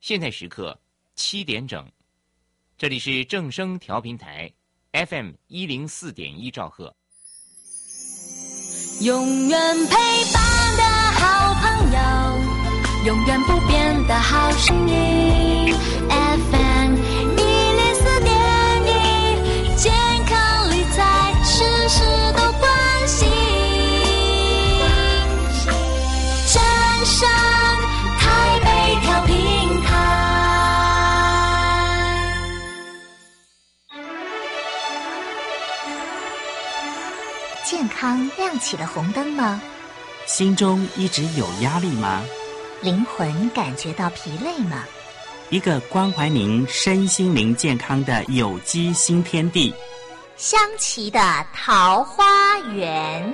现在时刻7点整，这里是正声调频台 FM 104.1兆赫。 永远陪伴的好朋友，永远不变的好声音 FM 104.1，健康理财事事都关心，正声台北调频台。 健康亮起了红灯吗？ 心中一直有压力吗？ 灵魂感觉到疲累吗？ 一个关怀您身心灵健康的有机新天地， 香琪的桃花源。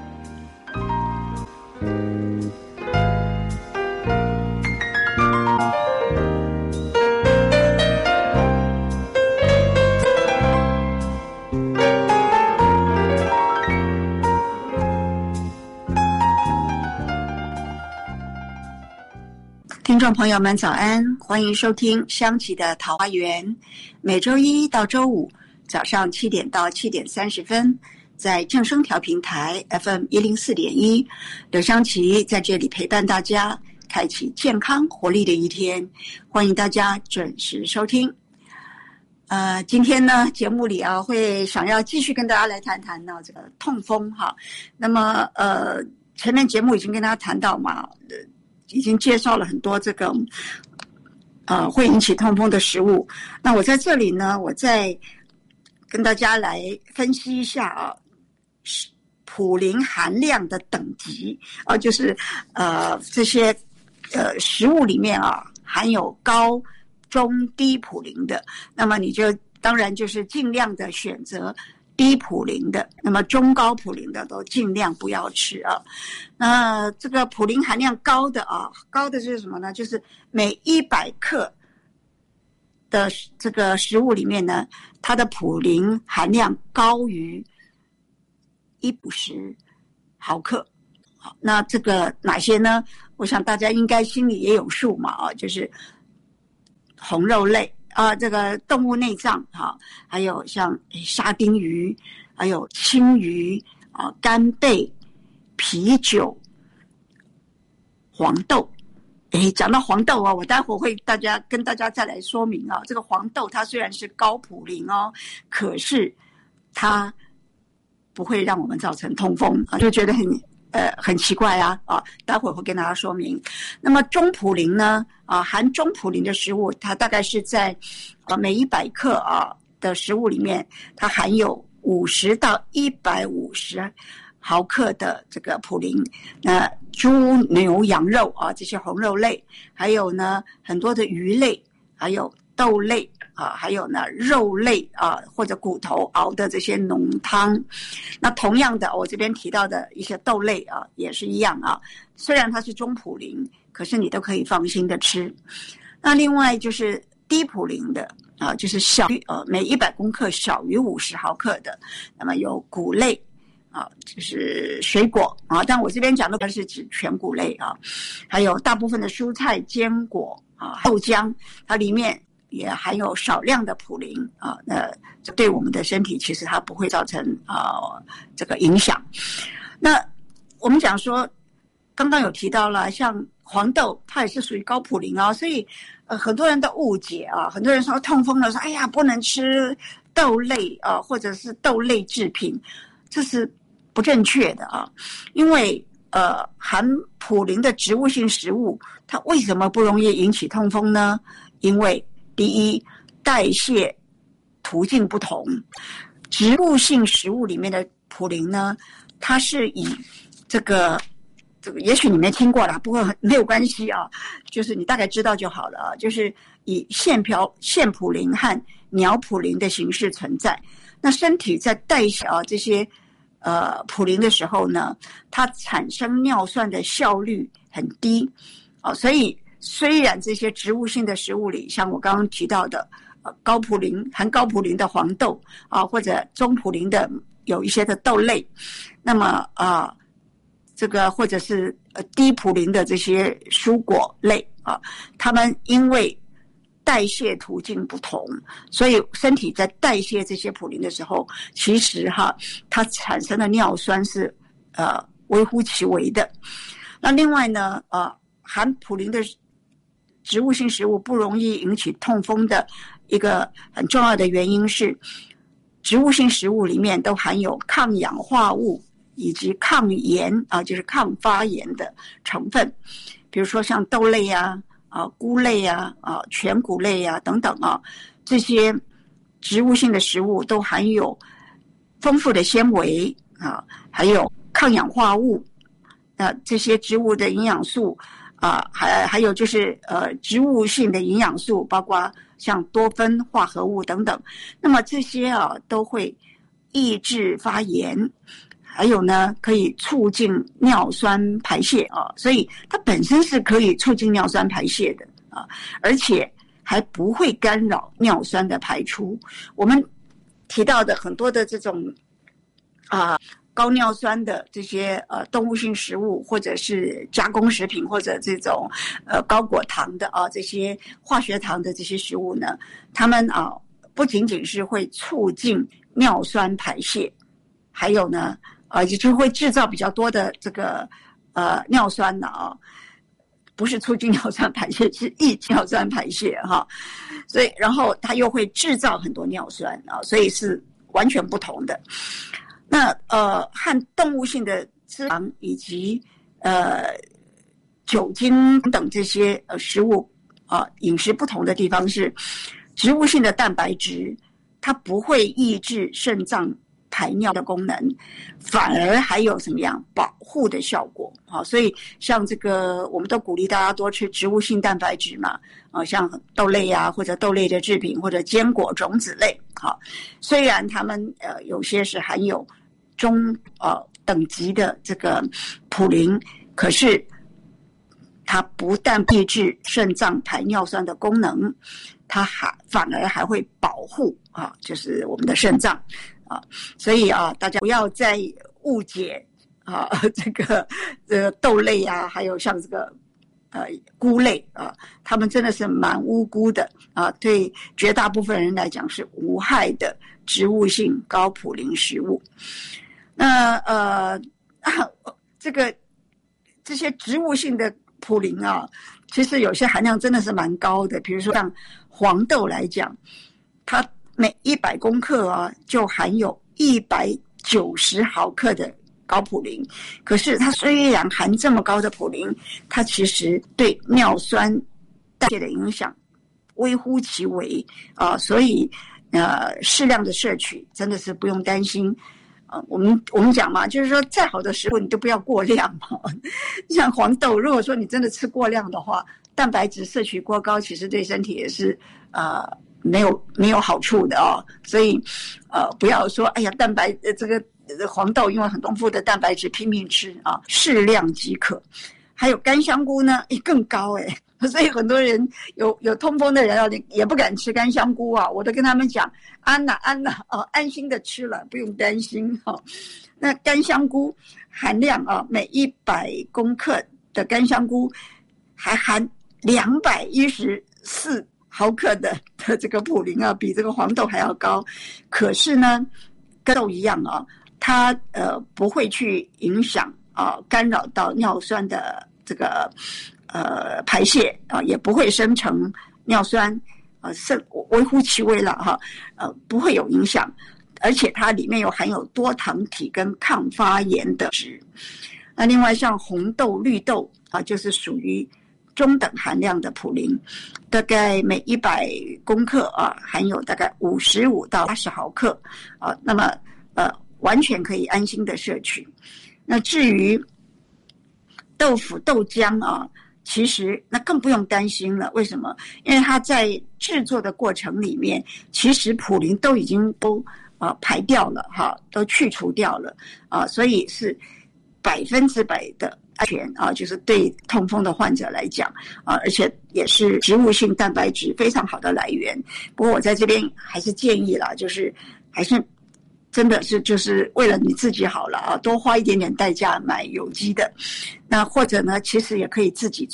听众朋友们早安，欢迎收听香琪的桃花源，每周一到周五早上7点到7点30分，在正声调频台 FM 104.1，刘香琪在这里陪伴大家，开启健康活力的一天，欢迎大家准时收听。今天呢，节目里会想要继续跟大家来谈谈呢这个痛风哈。那么前面节目已经跟大家谈到嘛，已经介绍了很多这个会引起痛风的食物。那我在这里呢，我再跟大家来分析一下普林含量的等级就是这些食物里面含有高、中、低普林的，那么你就当然就是尽量的选择低普林的，那么中高普林的都尽量不要吃那这个普林含量高的高的是什么呢？就是每100克的这个食物里面呢，它的普林含量高于150毫克。好，那这个哪些呢？我想大家应该心里也有数嘛就是红肉类这个动物内脏还有像沙丁鱼，还有青鱼干贝、啤酒、黄豆。讲到黄豆我待会会跟大家再来说明这个黄豆它虽然是高普林可是它不会让我们造成痛风就觉得很奇怪待会会跟大家说明。那么中普林呢含中普林的食物，它大概是在每100克的食物里面，它含有50到150毫克的这个普林。那猪、牛、羊肉这些红肉类，还有呢很多的鱼类，还有豆类还有呢肉类或者骨头熬的这些浓汤。那同样的，我这边提到的一些豆类也是一样虽然它是中普林，可是你都可以放心的吃。那另外就是低普林的就是小于每100公克小于50毫克的，那么有谷类就是水果但我这边讲的是指全谷类还有大部分的蔬菜、坚果豆浆，它里面也含有少量的普林这对我们的身体其实它不会造成这个影响。那我们讲说刚刚有提到了像黄豆，它也是属于高普林所以很多人的误解很多人说痛风了说哎呀不能吃豆类或者是豆类制品，这是不正确的因为含普林的植物性食物它为什么不容易引起痛风呢？因为第一，代谢途径不同。植物性食物里面的普林呢，它是以这个也许你没听过啦，不过没有关系就是你大概知道就好了就是以腺普林和鸟普林的形式存在。那身体在代谢这些普林的时候呢，它产生尿酸的效率很低所以虽然这些植物性的食物里，像我刚刚提到的高普林含高普林的黄豆或者中普林的有一些的豆类，那么这个或者是低普林的这些蔬果类它们因为代谢途径不同，所以身体在代谢这些普林的时候，其实它产生的尿酸是微乎其微的。那另外呢，含普林的植物性食物不容易引起痛风的一个很重要的原因是，植物性食物里面都含有抗氧化物以及抗炎就是抗发炎的成分，比如说像豆类菇类全谷类等等这些植物性的食物都含有丰富的纤维还有抗氧化物，这些植物的营养素还有就是植物性的营养素，包括像多酚化合物等等。那么这些都会抑制发炎，还有呢可以促进尿酸排泄所以它本身是可以促进尿酸排泄的而且还不会干扰尿酸的排出。我们提到的很多的这种高尿酸的这些动物性食物，或者是加工食品，或者这种高果糖的这些化学糖的这些食物呢，它们不仅仅是会促进尿酸排泄，还有呢也就会制造比较多的这个尿酸的不是促进尿酸排泄，是抑制尿酸排泄所以然后它又会制造很多尿酸所以是完全不同的。那和动物性的脂肪以及酒精等这些食物饮食不同的地方是，植物性的蛋白质它不会抑制肾脏排尿的功能，反而还有什么样保护的效果所以像这个我们都鼓励大家多吃植物性蛋白质嘛像豆类或者豆类的制品，或者坚果种子类虽然它们有些是含有中等级的这个普林，可是它不但抑制肾脏排尿酸的功能，它反而还会保护就是我们的肾脏所以大家不要再误解这个豆类还有像这个菇类他们真的是蛮无辜的对绝大部分人来讲是无害的植物性高普林食物。那这些植物性的普林其实有些含量真的是蛮高的，比如说像黄豆来讲，它每100公克就含有190毫克的高普林，可是它虽然含这么高的普林，它其实对尿酸代谢的影响微乎其微所以适量的摄取真的是不用担心。我们讲嘛，就是说再好的食物你都不要过量嘛。像黄豆，如果说你真的吃过量的话，蛋白质摄取过高，其实对身体也是没有好处的所以不要说哎呀这个黄豆因为很丰富的蛋白质拼命吃适量即可。还有干香菇呢更高所以很多人有痛风的人也不敢吃干香菇我都跟他们讲安安心的吃了，不用担心那干香菇含量每100公克的干香菇还含214毫克的这个普林比这个黄豆还要高。可是呢跟豆一样它不会去影响干扰到尿酸的这个排泄也不会生成尿酸微乎其微了不会有影响，而且它里面有含有多糖体跟抗发炎的质。那另外像红豆、绿豆就是属于中等含量的普林，大概每100公克含有大概55到80毫克那么完全可以安心的摄取。那至于豆腐、豆浆其实那更不用担心了。为什么？因为它在制作的过程里面，其实普林都已经排掉了都去除掉了所以是100%的安全就是对痛风的患者来讲而且也是植物性蛋白质非常好的来源。不过我在这边还是建议啦，就是还是真的是就是为了你自己好了多花一点点代价买有机的。那或者呢其实也可以自己做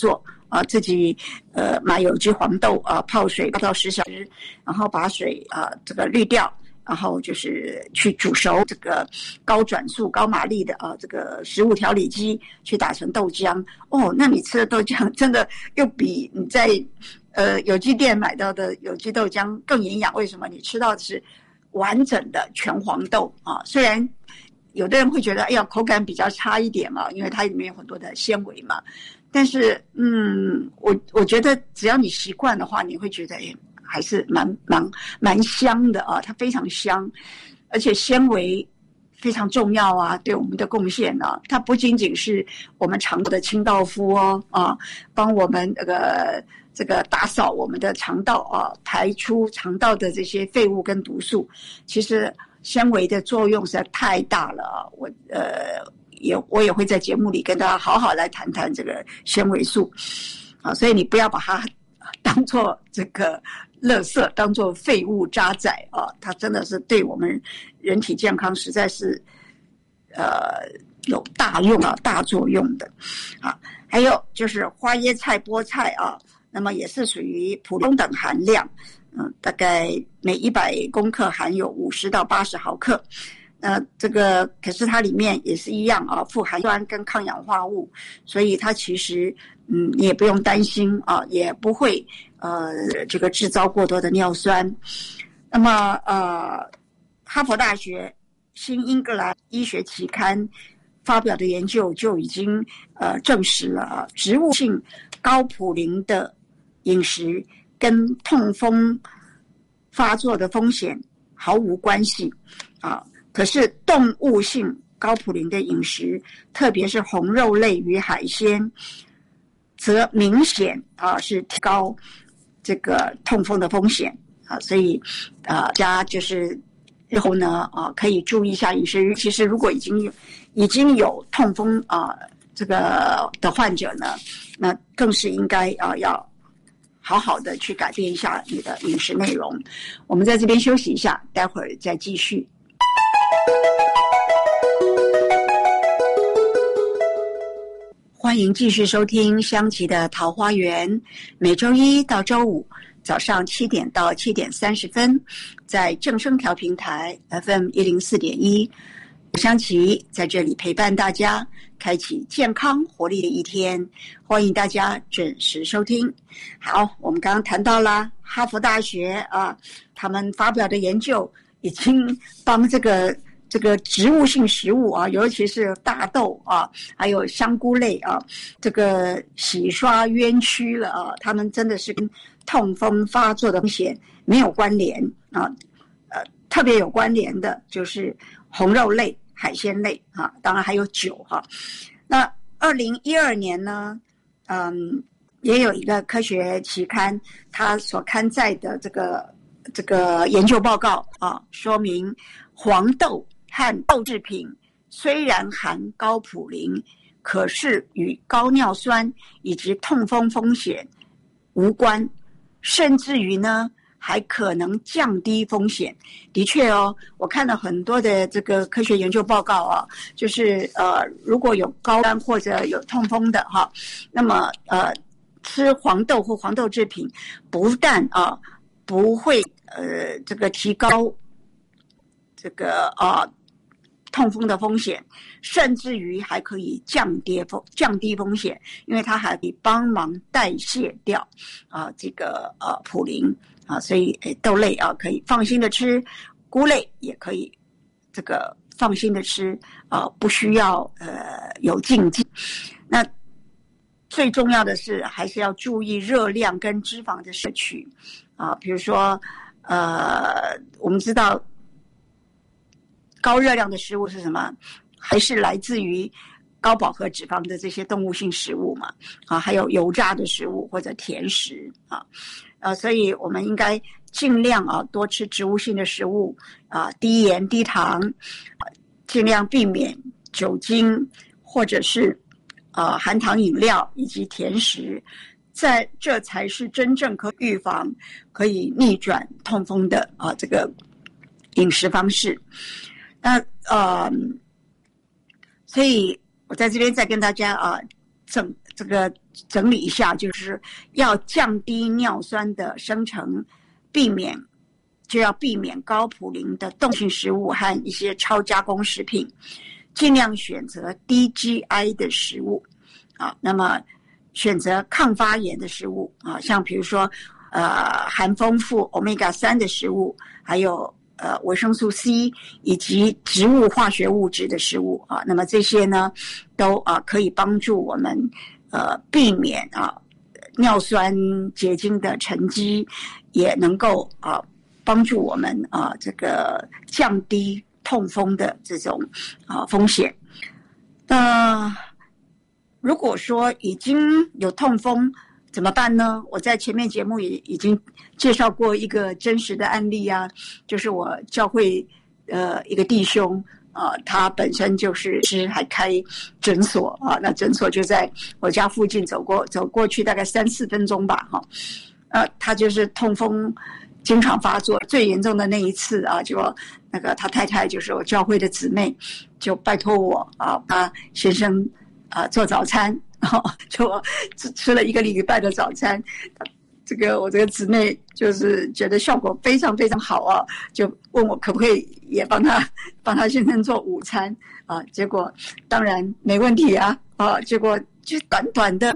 自己买有机黄豆泡水8到10小时，然后把水这个滤掉，然后就是去煮熟这个高转速高马力的这个食物调理机去打成豆浆。那你吃的豆浆真的又比你在有机店买到的有机豆浆更营养。为什么？你吃到的是完整的全黄豆虽然有的人会觉得口感比较差一点嘛，因为它里面有很多的纤维嘛，但是我觉得只要你习惯的话，你会觉得还是蛮香的它非常香，而且纤维非常重要对我们的贡献它不仅仅是我们肠道的清道夫帮我们这个打扫我们的肠道排出肠道的这些废物跟毒素，其实纤维的作用实在太大了我也会在节目里跟大家好好来谈谈这个纤维素所以你不要把它当作这个垃圾，当作废物渣滓它真的是对我们人体健康实在是有大用大作用的还有就是花椰菜、菠菜那么也是属于普通等含量大概每100公克含有50到80毫克。这个可是它里面也是一样富含酸跟抗氧化物，所以它其实你也不用担心也不会这个制造过多的尿酸。那么哈佛大学新英格兰医学期刊发表的研究就已经证实了植物性高普林的饮食跟痛风发作的风险毫无关系可是动物性高普林的饮食，特别是红肉类与海鲜，则明显是提高这个痛风的风险所以大家就是日后呢可以注意一下饮食。其实如果已经有痛风这个的患者呢，那更是应该要好好的去改变一下你的饮食内容。我们在这边休息一下，待会儿再继续。欢迎继续收听香琪的桃花源，每周一到周五早上7点到7点30分，在正声调频台 FM104.1，香琪在这里陪伴大家，开启健康活力的一天，欢迎大家准时收听。好，我们刚刚谈到了哈佛大学他们发表的研究已经帮这个植物性食物尤其是大豆还有香菇类这个洗刷冤屈了他们真的是跟痛风发作的风险没有关联特别有关联的就是红肉类、海鲜类当然还有酒那2012年呢也有一个科学期刊它所刊载的这个研究报告说明黄豆和豆制品虽然含高普林，可是与高尿酸以及痛风风险无关，甚至于呢还可能降低风险。的确我看了很多的这个科学研究报告就是如果有高肝或者有痛风的那么吃黄豆或黄豆制品不但不会这个提高这个痛风的风险，甚至于还可以降低风险，因为它还可以帮忙代谢掉这个普林所以豆类可以放心的吃，菇类也可以这个放心的吃不需要有禁忌。那最重要的是还是要注意热量跟脂肪的摄取比如说我们知道高热量的食物是什么？还是来自于高饱和脂肪的这些动物性食物嘛还有油炸的食物或者甜食所以我们应该尽量多吃植物性的食物低盐低糖尽量避免酒精或者是含糖饮料以及甜食，这才是真正可预防可以逆转痛风的这个饮食方式。那所以我在这边再跟大家这个整理一下，就是要降低尿酸的生成，要避免高普林的动性食物和一些超加工食品，尽量选择低 GI 的食物啊。那么选择抗发炎的食物啊，像比如说含丰富 Omega-3 的食物，还有维生素 C 以及植物化学物质的食物啊。那么这些呢都可以帮助我们避免尿酸结晶的沉积，也能够帮助我们这个降低痛风的这种风险。如果说已经有痛风怎么办呢？我在前面节目也已经介绍过一个真实的案例啊，就是我教会一个弟兄他本身就是还开诊所啊，那诊所就在我家附近，走过去大概3-4分钟吧他就是痛风经常发作，最严重的那一次就那个他太太就是我教会的姊妹，就拜托我他先生做早餐，然后就吃了1个礼拜的早餐。我这个姊妹就是觉得效果非常非常好就问我可不可以也帮他先生做午餐结果当然没问题结果就短短的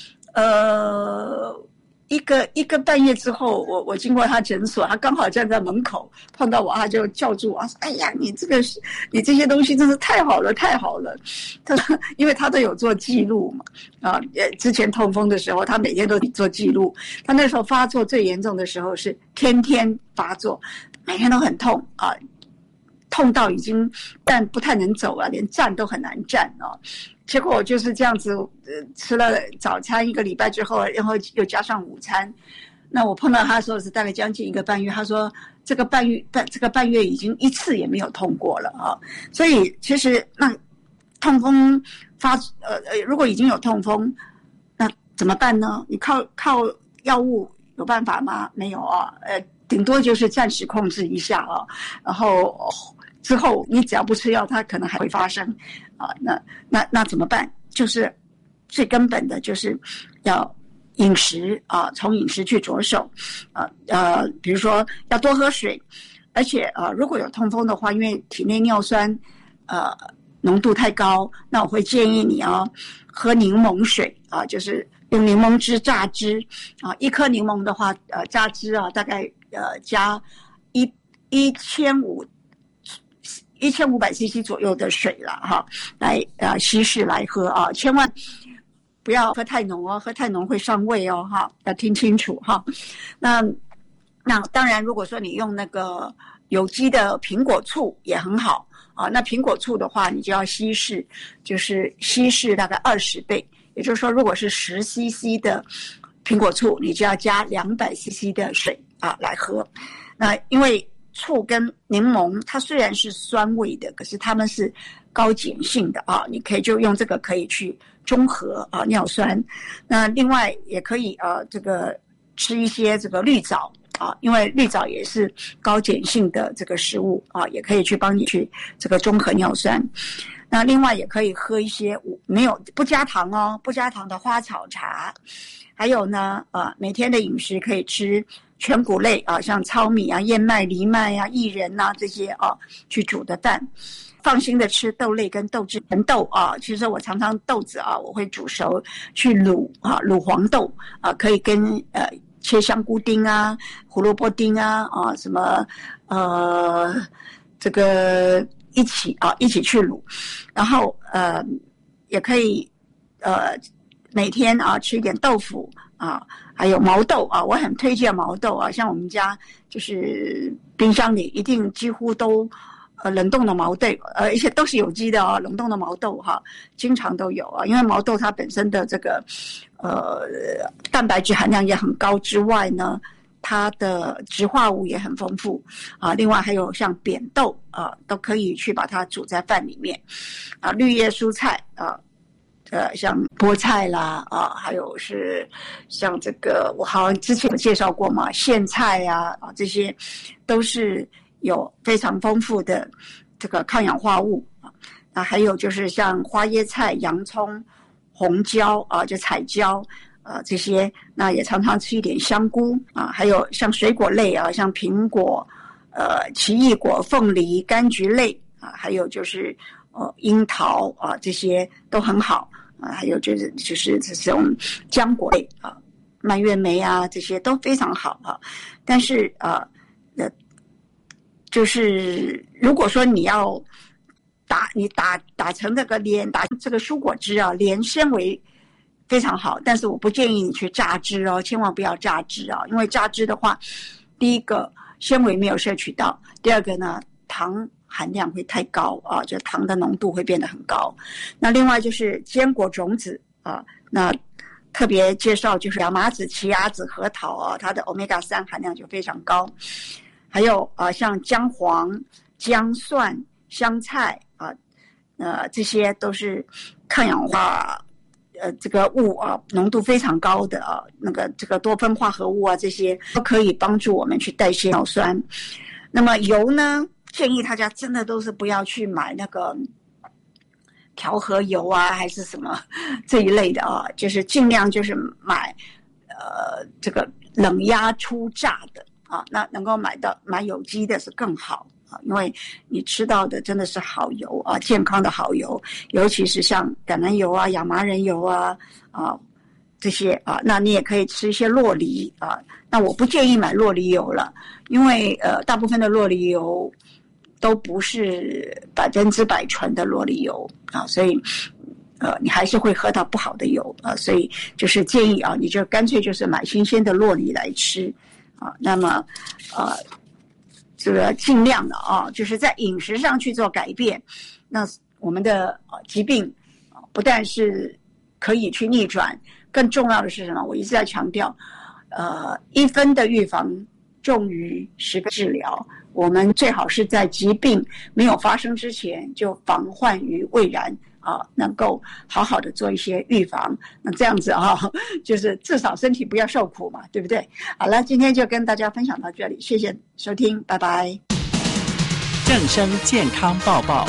一个半月之后，我经过他诊所，他刚好站在门口碰到我，他就叫住我说：“哎呀，你这些东西真是太好了，太好了！”他说，因为他都有做记录嘛，之前痛风的时候，他每天都做记录。他那时候发作最严重的时候是天天发作，每天都很痛痛到已经但不太能走了，连站都很难站结果我就是这样子吃了早餐1个礼拜之后，然后又加上午餐。那我碰到他的时候是大概将近1个半月，他说这个半月已经1次也没有痛过了所以其实那痛风如果已经有痛风，那怎么办呢？你靠药物有办法吗？没有顶多就是暂时控制一下然后之后你只要不吃药，它可能还会发生那怎么办？就是最根本的就是要饮食从饮食去着手比如说要多喝水，而且如果有痛风的话，因为体内尿酸浓度太高，那我会建议你喝柠檬水就是用柠檬汁榨汁1颗柠檬的话榨汁大概加1500cc 左右的水了来稀释来喝千万不要喝太浓喝太浓会伤胃要听清楚那当然，如果说你用那个有机的苹果醋也很好那苹果醋的话，你就要稀释，就是稀释大概20倍，也就是说，如果是10cc 的苹果醋，你就要加200cc 的水来喝。那因为醋跟柠檬它虽然是酸味的，可是它们是高碱性的你可以就用这个可以去中和尿酸。那另外也可以这个吃一些这个绿藻因为绿藻也是高碱性的这个食物也可以去帮你去这个中和尿酸。那另外也可以喝一些不加糖不加糖的花草茶。还有呢每天的饮食可以吃全谷类像糙米燕麦、藜麦薏仁这些去煮的蛋。放心的吃豆类跟豆制黄豆其实我常常豆子我会煮熟去卤卤黄豆可以跟切香菇丁胡萝卜丁什么这个一起去卤。然后也可以每天吃一点豆腐还有毛豆我很推荐毛豆像我们家就是冰箱里一定几乎都冷冻的毛豆而且都是有机的冷冻的毛豆经常都有因为毛豆它本身的这个蛋白质含量也很高之外呢，它的植化物也很丰富另外还有像扁豆都可以去把它煮在饭里面绿叶蔬菜像菠菜啦还有是像这个我好像之前有介绍过嘛，苋菜这些都是有非常丰富的这个抗氧化物还有就是像花椰菜、洋葱、 红椒啊，就彩椒这些，那也常常吃一点香菇啊，还有像水果类啊，像苹果、奇异果、凤梨、柑橘类啊，还有就是樱桃啊，这些都很好啊，还有就是这种浆果类啊，蔓越莓啊，这些都非常好啊。但是就是如果说你要打成这个打这个蔬果汁啊，连纤维非常好，但是我不建议你去榨汁哦，千万不要榨汁啊，因为榨汁的话，第一个纤维没有摄取到，第二个呢糖含量会太高啊，就糖的浓度会变得很高。那另外就是坚果种子啊，那特别介绍就是亚麻籽、奇亚籽、核桃啊，它的 Omega-3 含量就非常高。还有像姜黄、姜蒜、香菜啊，这些都是抗氧化这个物啊浓度非常高的啊，这个多酚化合物啊，这些都可以帮助我们去代谢尿酸。那么油呢，建议大家真的都是不要去买那个调和油啊，还是什么这一类的啊，就是尽量就是买这个冷压初榨的啊，那能够买有机的是更好啊，因为你吃到的真的是好油啊，健康的好油，尤其是像橄榄油啊、亚麻仁油啊这些啊，那你也可以吃一些酪梨啊，那我不建议买酪梨油了，因为大部分的酪梨油都不是100%纯的酪梨油啊，所以你还是会喝到不好的油啊，所以就是建议啊，你就干脆就是买新鲜的酪梨来吃啊。那么这个尽量的啊，就是在饮食上去做改变，那我们的疾病不但是可以去逆转，更重要的是什么？我一直在强调，1分的预防重于10个治疗。我们最好是在疾病没有发生之前就防患于未然啊，能够好好的做一些预防，那这样子啊，就是至少身体不要受苦嘛，对不对？好了，今天就跟大家分享到这里，谢谢收听，拜拜。 正声健康报报。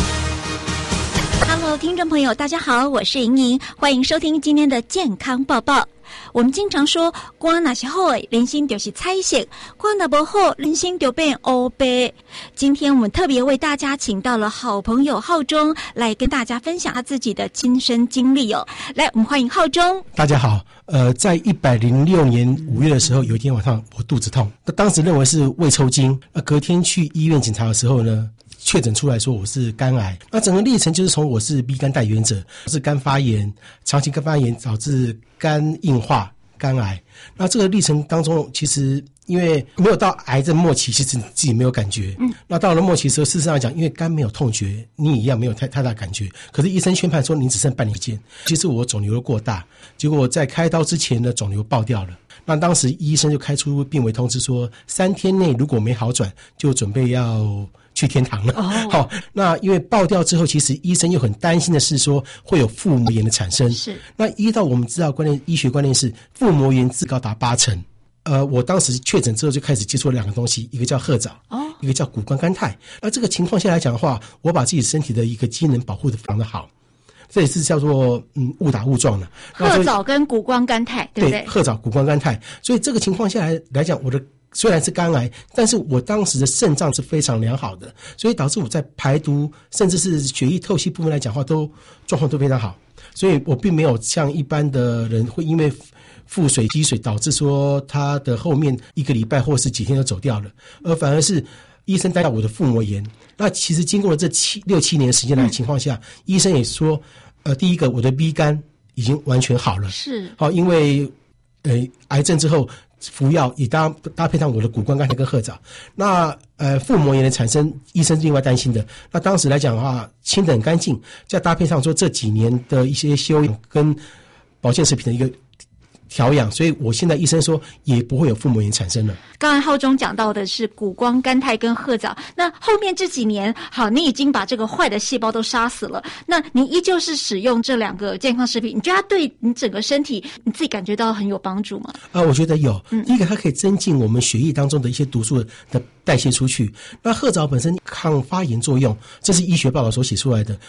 Hello， 听众朋友，大家好，我是莹莹，欢迎收听今天的健康报报。我们经常说，肝若是好的，人生就是彩色；肝若不好，人生就变黑白。今天我们特别为大家请到了好朋友浩中来跟大家分享他自己的亲身经历哦。来，我们欢迎浩中。 大家好，在106年5月的时候，有一天晚上我肚子痛，那当时认为是胃抽筋，隔天去医院检查的时候呢，确诊出来说我是肝癌。那整个历程就是从我是 B 肝带原者，是肝发炎，长期肝发炎导致肝硬化、肝癌。那这个历程当中，其实因为没有到癌症末期，其实自己没有感觉。那到了末期的时候，事实上讲，因为肝没有痛觉，你一样没有太大感觉。可是医生宣判说你只剩半年时间。其实我肿瘤过大，结果在开刀之前呢，肿瘤爆掉了。那当时医生就开出病危通知说，3天内如果没好转，就准备要去天堂了。好，那因为爆掉之后，其实医生又很担心的是说会有腹膜炎的产生。是。那依照我们知道医学观念是腹膜炎致高达80%。我当时确诊之后就开始接触了2个东西，一个叫褐藻，一个叫谷胱甘肽。那这个情况下来讲的话，我把自己身体的一个机能保护得非常的好。这也是叫做误打误撞的。 褐藻跟谷胱甘肽，对不对？ 对，褐藻、谷胱甘肽。所以这个情况下来讲，我的虽然是肝癌，但是我当时的肾脏是非常良好的，所以导致我在排毒甚至是血液透析部分来讲话都状况都非常好。所以我并没有像一般的人会因为腹水积水导致说他的后面1个礼拜或是几天就走掉了，而反而是医生担心我的腹膜炎。那其实经过了这6、7年时间的情况下，医生也说，第一个我的 B 肝已经完全好了，是好，因为癌症之后服药也搭配上我的谷胱甘肽跟褐藻。那腹膜炎的产生，医生是另外担心的。那当时来讲的话，清得很干净，再搭配上说这几年的一些休养跟保健食品的一个调养，所以我现在医生说也不会有腹膜炎产生了。 刚才浩中讲到的是谷胱甘肽跟褐藻，那后面这几年，好，你已经把这个坏的细胞都杀死了，那你依旧是使用这2个健康食品，你觉得它对你整个身体你自己感觉到很有帮助吗？ 我觉得有。第一个，它可以增进我们血液当中的一些毒素的代谢出去。那褐藻本身抗发炎作用，这是医学报道所写出来的。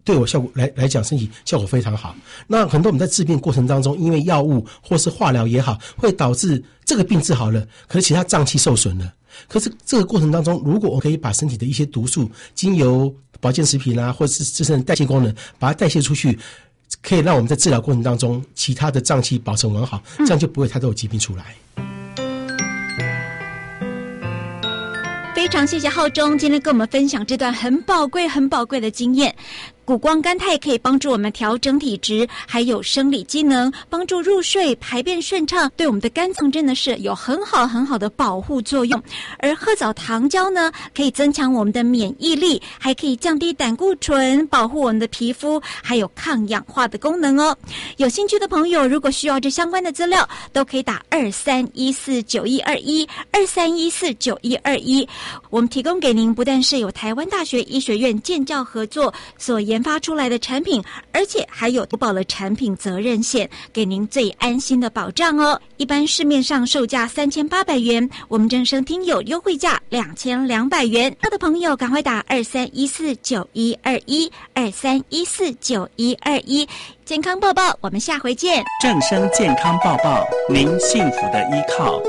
对我效果来讲，身体效果非常好。那很多我们在治病过程当中，因为药物或是化疗也好，会导致这个病治好了，可是其他脏器受损了。可是这个过程当中，如果我可以把身体的一些毒素，经由保健食品或者是自身的代谢功能，把它代谢出去，可以让我们在治疗过程当中，其他的脏器保存完好，这样就不会太多有疾病出来。 非常谢谢浩中今天跟我们分享这段很宝贵的经验。谷胱甘肽可以帮助我们调整体质，还有生理机能，帮助入睡、排便顺畅，对我们的肝脏真的是有很好的保护作用。而褐藻糖胶呢，可以增强我们的免疫力，还可以降低胆固醇，保护我们的皮肤，还有抗氧化的功能哦。有兴趣的朋友，如果需要这相关的资料，都可以打23149121，23149121。我们提供给您不但是有台湾大学医学院建教合作所研发出来的产品，而且还有投保了产品责任险，给您最安心的保障哦。一般市面上售价3800元，我们正声听友优惠价2200元。他的朋友赶快打23149121，23149121。健康报报，我们下回见。 正声健康报报，您幸福的依靠。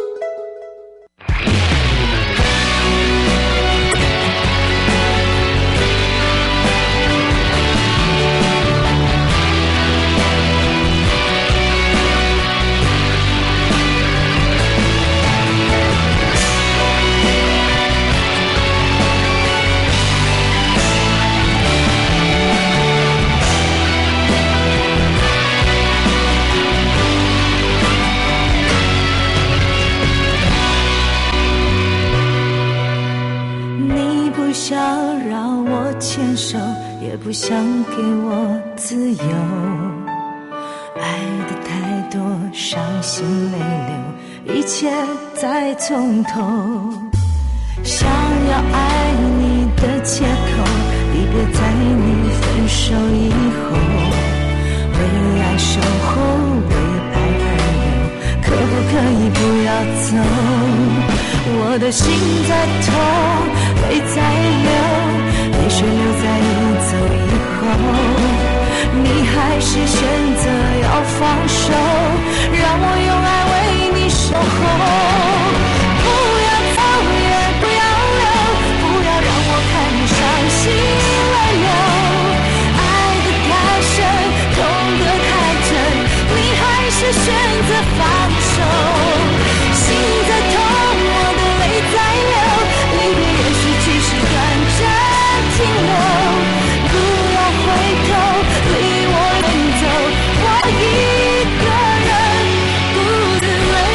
不想让我牵手，也不想给我自由，爱的太多，伤心泪流，一切再从头。想要爱你的借口，离别在你分手以后，为爱守候，为爱而流，可不可以不要走？我的心在痛，泪在流，泪水流在你走以后，你还是选择要放手，让我用爱为你守候。不要走也不要留，不要让我看你伤心泪流，爱得太深，痛得太真，你还是选择放手。心在痛，在流，离别也许只是短暂停留，不要回头，离我远走，我一个人独自泪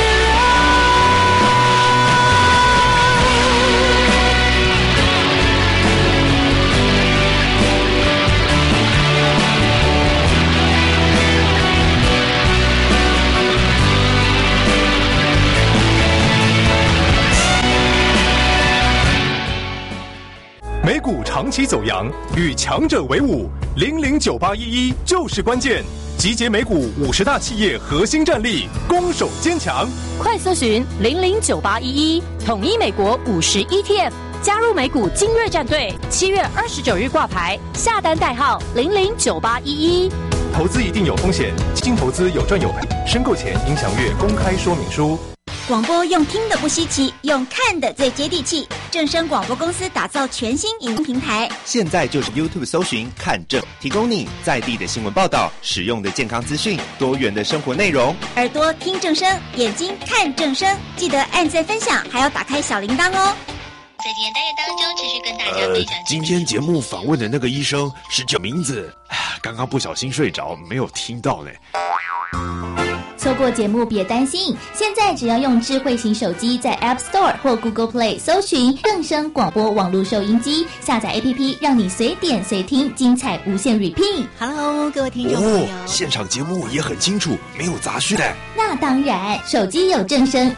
美股长期走扬，与强者为伍，009811就是关键。集结美股50大企业核心战力，攻守坚强。 快搜寻009811，统一美国50 ETF， 加入美股精锐战队。7月29日挂牌，下单代号009811。 投资一定有风险，基金投资有赚有赔，申购前应详阅公开说明书。 广播用听的不稀奇，用看的最接地气。正声广播公司打造全新影音平台， 现在就是 YouTube 搜寻看正，提供你在地的新闻报道、实用的健康资讯、多元的生活内容。 耳朵听正声，眼睛看正声，记得按赞分享，还要打开小铃铛哦。 在今天单元当中，持续跟大家分享。 今天节目访问的那个医生是叫名字，刚刚不小心睡着，没有听到呢。 错过节目别担心，现在只要用智慧型手机在 App Store 或 Google Play 搜寻正声广播网络收音机，下载 APP 让你随点随听，精彩无限 repeat。 Hello 各位听众朋友， 现场节目也很清楚，没有杂讯的。 那当然，手机有正声